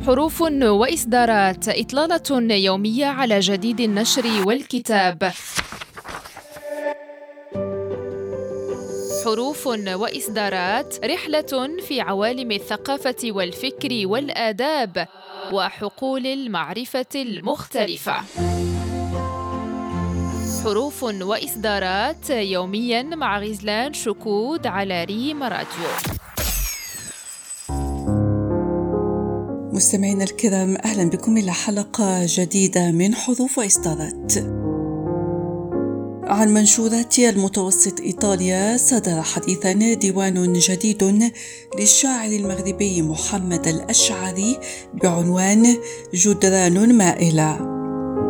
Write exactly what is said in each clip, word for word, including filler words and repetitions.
حروف وإصدارات، إطلالة يومية على جديد النشر والكتاب. حروف وإصدارات، رحلة في عوالم الثقافة والفكر والآداب وحقول المعرفة المختلفة. حروف وإصدارات يومياً مع غزلان شكود على ريم راديو. مستمعينا الكرام، أهلا بكم إلى حلقة جديدة من حروف وإصدارات. عن منشورات المتوسط إيطاليا صدر حديثاً ديوان جديد للشاعر المغربي محمد الأشعري بعنوان جدران مائلة.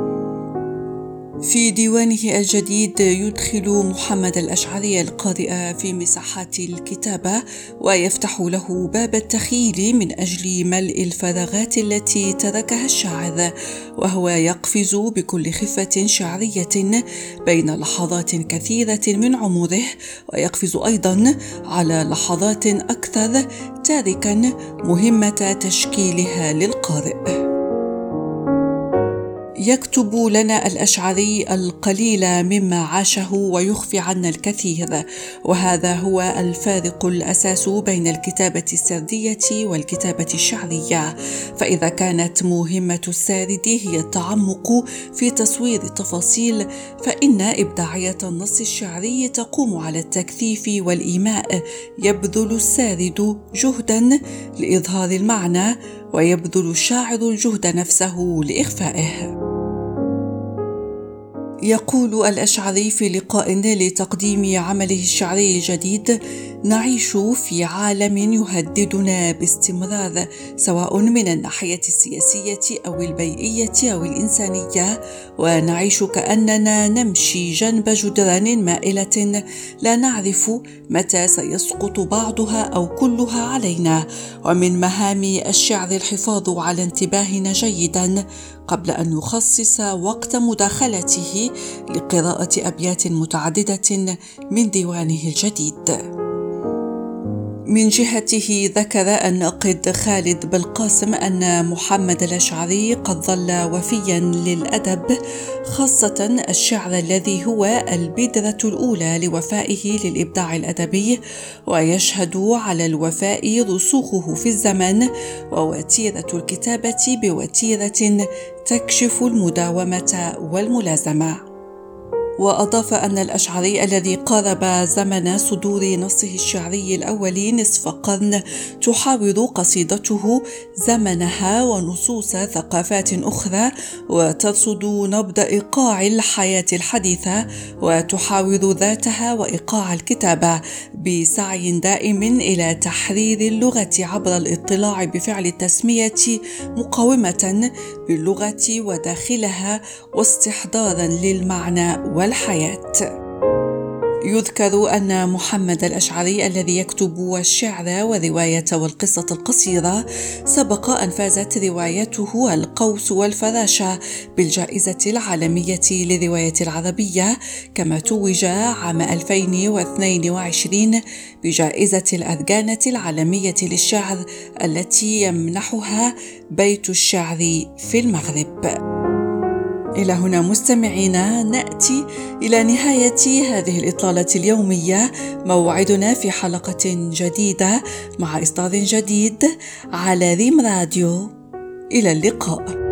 في ديوانه الجديد يدخل محمد الأشعري القارئ في مساحات الكتابة ويفتح له باب التخيل من أجل ملء الفراغات التي تركها الشاعر، وهو يقفز بكل خفة شعرية بين لحظات كثيرة من عمره، ويقفز أيضا على لحظات أكثر، تاركا مهمة تشكيلها للقارئ. يكتب لنا الأشعري القليل مما عاشه ويخفي عنا الكثير، وهذا هو الفارق الأساس بين الكتابة السردية والكتابة الشعرية. فإذا كانت مهمة السارد هي التعمق في تصوير التفاصيل، فإن إبداعية النص الشعري تقوم على التكثيف والإيماء. يبذل السارد جهدا لإظهار المعنى، ويبذل الشاعر الجهد نفسه لإخفائه. يقول الأشعري في لقاء لتقديم عمله الشعري الجديد: نعيش في عالم يهددنا باستمرار، سواء من الناحية السياسية أو البيئية أو الإنسانية، ونعيش كأننا نمشي جنب جدران مائلة لا نعرف متى سيسقط بعضها أو كلها علينا. ومن مهام الشعر الحفاظ على انتباهنا جيدا قبل أن يخصص وقت مداخلته لقراءة أبيات متعددة من ديوانه الجديد. من جهته ذكر الناقد خالد بالقاسم أن محمد الأشعري قد ظل وفيا للأدب، خاصة الشعر الذي هو البذرة الأولى لوفائه للإبداع الأدبي، ويشهد على الوفاء رسوخه في الزمن، ووتيرة الكتابة بوتيرة تكشف المداومة والملازمة. وأضاف أن الأشعري الذي قارب زمن صدور نصه الشعري الأول نصف قرن تحاور قصيدته زمنها ونصوص ثقافات أخرى، وترصد نبض إيقاع الحياة الحديثة، وتحاور ذاتها وإيقاع الكتابة بسعي دائم إلى تحرير اللغة عبر الاطلاع بفعل التسمية مقاومة باللغة وداخلها، واستحضارا للمعنى والحياة. يذكر أن محمد الأشعري الذي يكتب الشعر والرواية والقصة القصيرة سبق أن فازت روايته القوس والفراشة بالجائزة العالمية للرواية العربية، كما توج عام ألفين واثنين وعشرين بجائزة الأرجانة العالمية للشعر التي يمنحها بيت الشعر في المغرب. إلى هنا مستمعينا نأتي إلى نهاية هذه الإطلالة اليومية. موعدنا في حلقة جديدة مع إصدار جديد على ريم راديو. إلى اللقاء.